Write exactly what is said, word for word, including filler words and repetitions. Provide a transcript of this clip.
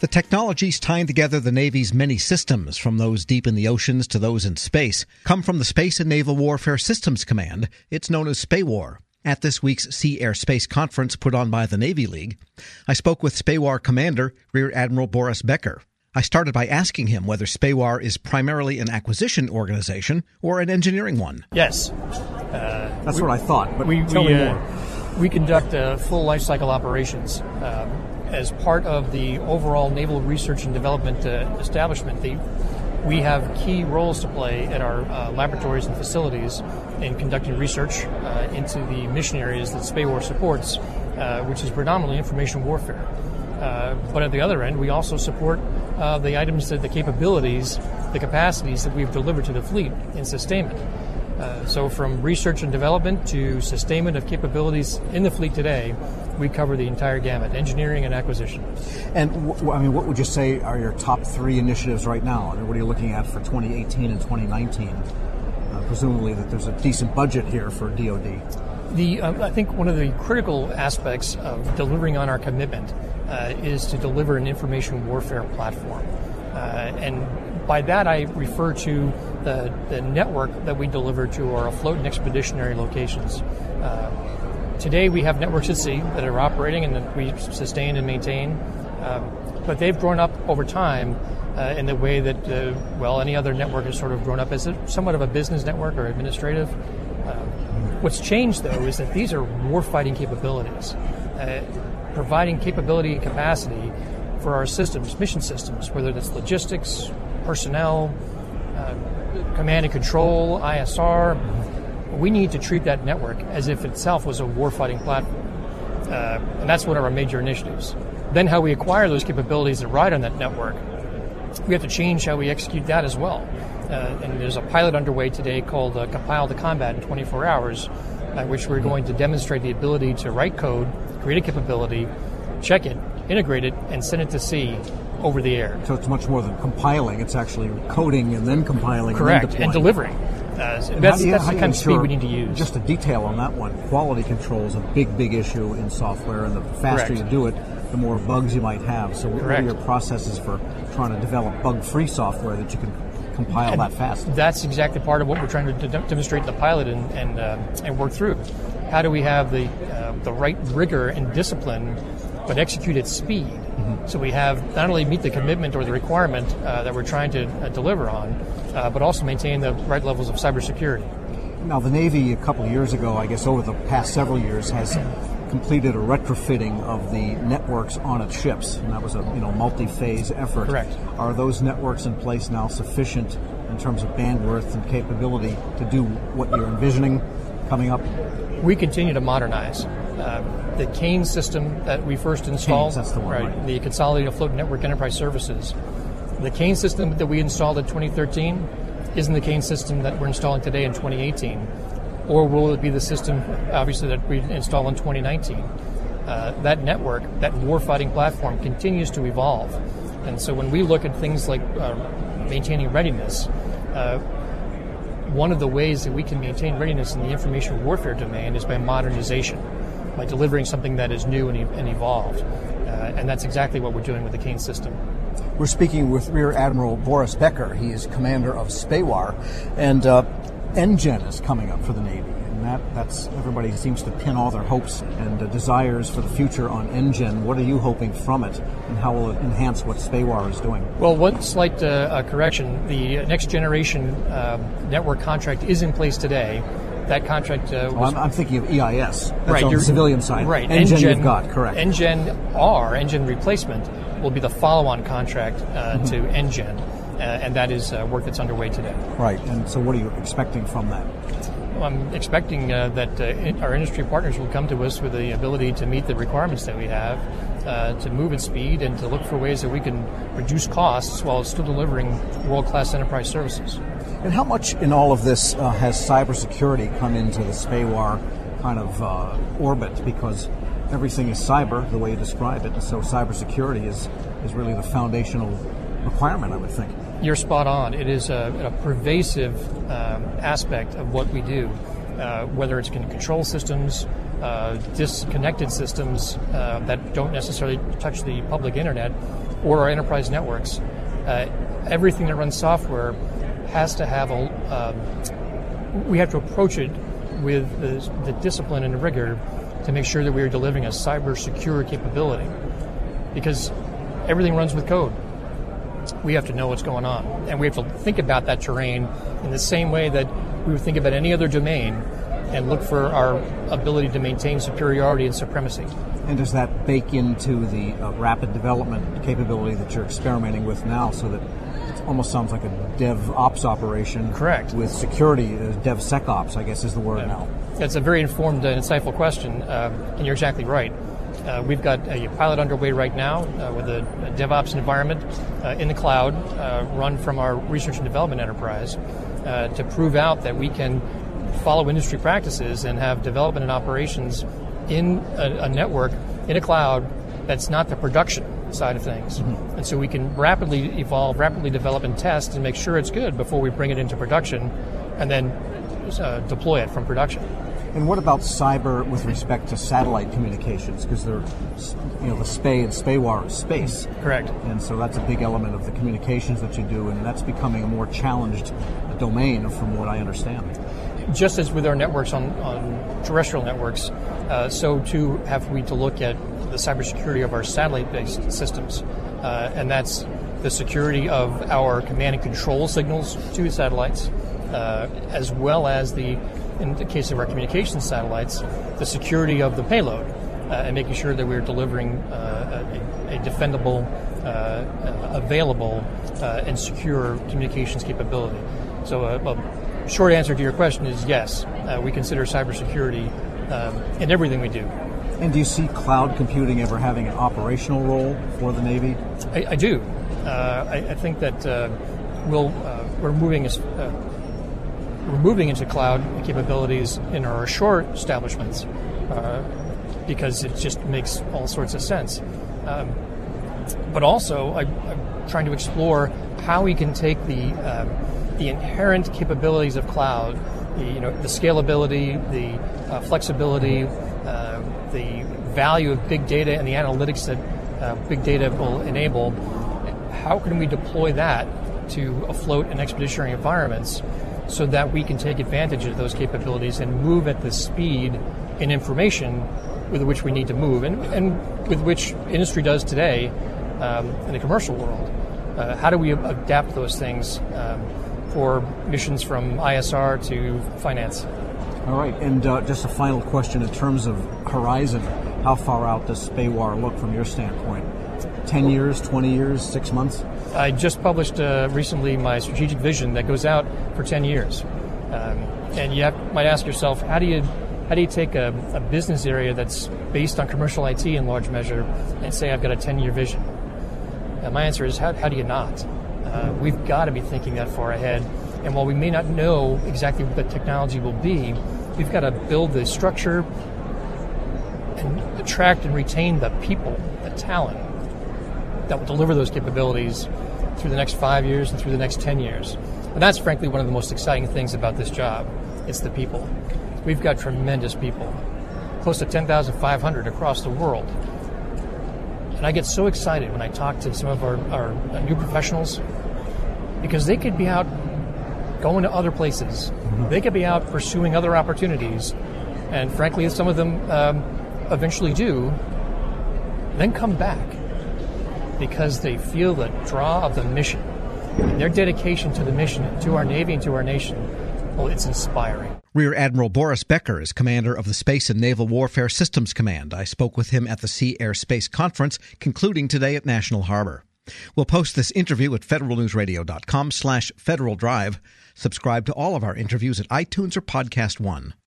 The technologies tying together the Navy's many systems, from those deep in the oceans to those in space, come from the Space and Naval Warfare Systems Command. It's known as SPAWAR. At this week's Sea Air Space Conference put on by the Navy League, I spoke with SPAWAR Commander Rear Admiral Boris Becker. I started by asking him whether SPAWAR is primarily an acquisition organization or an engineering one. Yes. Uh, That's we, what I thought, but we, tell we, me uh, more. We conduct uh, full life cycle operations. Uh, as part of the overall Naval Research and Development uh, establishment, the, we have key roles to play at our uh, laboratories and facilities in conducting research uh, into the mission areas that SPAWAR supports, uh, which is predominantly information warfare. Uh, but at the other end, we also support uh, the items, that the capabilities, the capacities that we've delivered to the fleet in sustainment. Uh, so from research and development to sustainment of capabilities in the fleet today, we cover the entire gamut, engineering and acquisition. And w- I mean, what would you say are your top three initiatives right now? I mean, what are you looking at for twenty eighteen and twenty nineteen? Uh, presumably that there's a decent budget here for D O D. The uh, I think one of the critical aspects of delivering on our commitment uh, is to deliver an information warfare platform. Uh, and by that I refer to the, the network that we deliver to our afloat and expeditionary locations. Uh, today we have networks at sea that are operating and that we sustain and maintain, um, but they've grown up over time uh, in the way that, uh, well, any other network has sort of grown up as a, somewhat of a business network or administrative. Uh, what's changed, though, is that these are warfighting capabilities, uh, providing capability and capacity for our systems, mission systems, whether that's logistics, personnel, uh, command and control, I S R. We need to treat that network as if itself was a warfighting platform. Uh, and that's one of our major initiatives. Then how we acquire those capabilities that ride on that network, we have to change how we execute that as well. Uh, and there's a pilot underway today called uh, Compile to Combat in twenty-four hours, at which we're going to demonstrate the ability to write code, create a capability, check it, integrate it, and send it to sea over the air. So it's much more than compiling. It's actually coding and then compiling. Correct, and, then and delivering. Uh, so that's you, that's the kind of speed we need to use. Just a detail on that one. Quality control is a big, big issue in software, and the faster Correct. you do it, the more bugs you might have. So what Correct. are your processes for trying to develop bug-free software that you can compile and that fast? That's exactly part of what we're trying to de- demonstrate in the pilot and and, uh, and work through. How do we have the uh, the right rigor and discipline, but execute at speed? Mm-hmm. So we have not only meet the commitment or the requirement uh, that we're trying to uh, deliver on, uh, but also maintain the right levels of cybersecurity. Now, the Navy, a couple of years ago, I guess over the past several years, has completed a retrofitting of the networks on its ships, and that was a you know multi-phase effort. Correct. Are those networks in place now sufficient in terms of bandwidth and capability to do what you're envisioning coming up? We continue to modernize. Uh, the CANE system that we first installed, CANES, that's the one, right, right. the Consolidated Afloat Network Enterprise Services. The CANE system that we installed in twenty thirteen isn't the CANE system that we're installing today in twenty eighteen. Or will it be the system, obviously, that we install in twenty nineteen? Uh, that network, that warfighting platform, continues to evolve. And so when we look at things like uh, maintaining readiness, uh, one of the ways that we can maintain readiness in the information warfare domain is by modernization, by delivering something that is new and, e- and evolved. Uh, and that's exactly what we're doing with the CANE system. We're speaking with Rear Admiral Boris Becker. He is commander of SPAWAR, and uh, NGEN is coming up for the Navy, and that, that's everybody seems to pin all their hopes and uh, desires for the future on NGEN. What are you hoping from it, and how will it enhance what SPAWAR is doing? Well, one slight uh, uh, correction. The next generation uh, network contract is in place today. That contract uh, was... Well, I'm, I'm thinking of E I S. That's right, on the civilian side. Right. NGEN you've got, correct. NGEN R, NGEN replacement, will be the follow-on contract uh, mm-hmm. to NGEN, uh, and that is uh, work that's underway today. Right, and so what are you expecting from that? Well, I'm expecting uh, that uh, in, our industry partners will come to us with the ability to meet the requirements that we have, uh, to move at speed, and to look for ways that we can reduce costs while still delivering world-class enterprise services. And how much in all of this uh, has cybersecurity come into the SPAWAR kind of uh, orbit? Because everything is cyber, the way you describe it, and so cybersecurity is, is really the foundational requirement, I would think. You're spot on. It is a, a pervasive um, aspect of what we do, uh, whether it's control systems, uh, disconnected systems uh, that don't necessarily touch the public internet, or our enterprise networks, uh, everything that runs software has to have a, um, we have to approach it with the, the discipline and the rigor to make sure that we are delivering a cyber secure capability, because everything runs with code. We have to know what's going on, and we have to think about that terrain in the same way that we would think about any other domain and look for our ability to maintain superiority and supremacy. And does that bake into the uh, rapid development capability that you're experimenting with now, so that it almost sounds like a DevOps operation? Correct. With security, uh, DevSecOps, I guess is the word yeah. now. That's a very informed and insightful question, uh, and you're exactly right. Uh, we've got a pilot underway right now uh, with a, a DevOps environment uh, in the cloud, uh, run from our research and development enterprise, uh, to prove out that we can follow industry practices and have development and operations in a, a network, in a cloud, that's not the production side of things. Mm-hmm. And so we can rapidly evolve, rapidly develop and test and make sure it's good before we bring it into production and then uh, deploy it from production. And what about cyber with respect to satellite communications? Because they're, you know, the S P A and SPAWAR is space. Correct. And so that's a big element of the communications that you do, and that's becoming a more challenged domain from what I understand. Just as with our networks on, on terrestrial networks, uh, so too have we to look at the cybersecurity of our satellite-based systems. Uh, and that's the security of our command and control signals to satellites, uh, as well as the, in the case of our communications satellites, the security of the payload, uh, and making sure that we're delivering uh, a, a defendable, uh, uh, available, uh, and secure communications capability. So a, a short answer to your question is yes, uh, we consider cybersecurity um, in everything we do. And do you see cloud computing ever having an operational role for the Navy? I, I do. Uh, I, I think that uh, we'll, uh, we're moving as, uh, we're moving into cloud capabilities in our ashore establishments uh, because it just makes all sorts of sense. Um, but also, I, I'm trying to explore how we can take the uh, the inherent capabilities of cloud, the you know the scalability, the uh, flexibility, uh, the value of big data, and the analytics that uh, big data will enable. How can we deploy that to afloat in expeditionary environments so that we can take advantage of those capabilities and move at the speed and information with which we need to move, and, and with which industry does today um, in the commercial world? Uh, how do we adapt those things um, for missions from I S R to finance? All right, and uh, just a final question in terms of horizon. How far out does SPAWAR look from your standpoint? ten years, twenty years, six months? I just published uh, recently my strategic vision that goes out for ten years. Um, and you have, might ask yourself, how do you how do you take a, a business area that's based on commercial I T in large measure and say, I've got a ten-year vision? And my answer is, how, how do you not? Uh, we've got to be thinking that far ahead. And while we may not know exactly what the technology will be, we've got to build the structure and attract and retain the people, the talent that will deliver those capabilities through the next five years and through the next ten years. And that's frankly one of the most exciting things about this job. It's the people. We've got tremendous people, close to ten thousand five hundred across the world. And I get so excited when I talk to some of our, our new professionals, because they could be out going to other places. Mm-hmm. They could be out pursuing other opportunities. And frankly, some of them um, eventually do, then come back because they feel the draw of the mission. And their dedication to the mission, to our Navy and to our nation, well, it's inspiring. Rear Admiral Boris Becker is commander of the Space and Naval Warfare Systems Command. I spoke with him at the Sea Air Space Conference, concluding today at National Harbor. We'll post this interview at federalnewsradio.com slash Federal Drive. Subscribe to all of our interviews at iTunes or Podcast One.